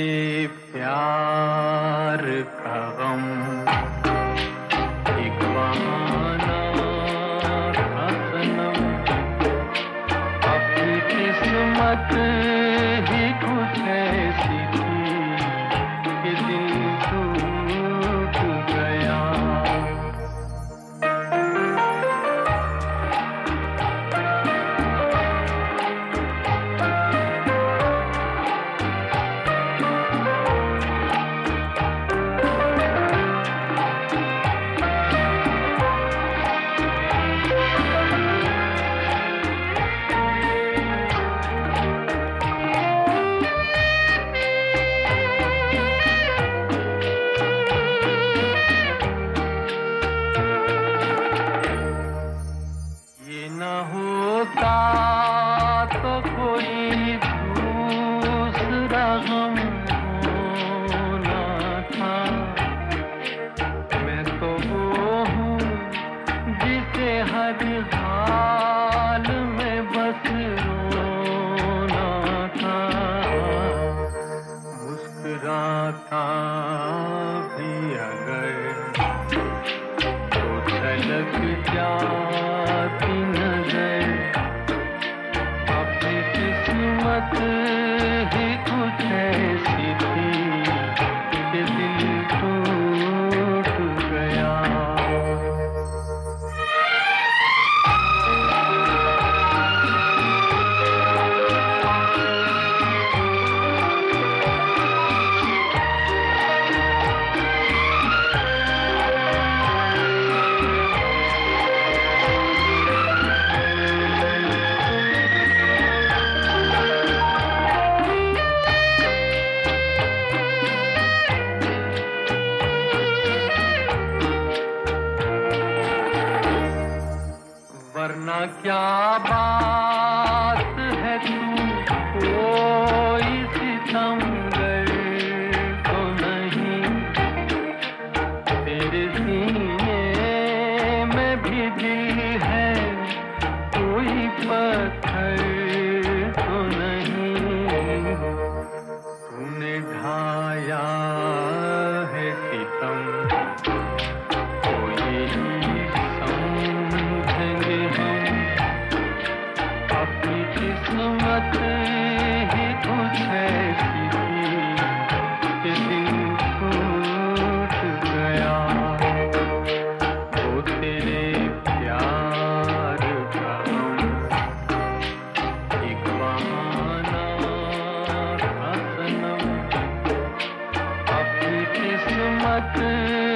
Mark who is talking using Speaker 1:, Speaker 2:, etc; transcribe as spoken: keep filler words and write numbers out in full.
Speaker 1: प्यार का गम एक बहाना था सनम, अपनी किस्मत ही कुछ ऐसी थी कि दिल टूट गया। होता तो कोई दूसरा गम होना था, मैं तो वो हूँ जिसे हर हाल में बस रोना था। मुस्कुराता भी अगर तो झलक जाती नजर, अपनी किस्मत ही कुछ ऐसी थी कि दिल टूट गया। वरना क्या बात है तू कोई सितमगर तो नहीं, तेरे सीने में भी दिल है कोई पत्थर तो नहीं। तूने ढाया है सितम किस्मत ही कुछ ऐसी थी कि दिल टूट गया। वो तेरे प्यार का एक बहाना था सनम, अपनी किस्मत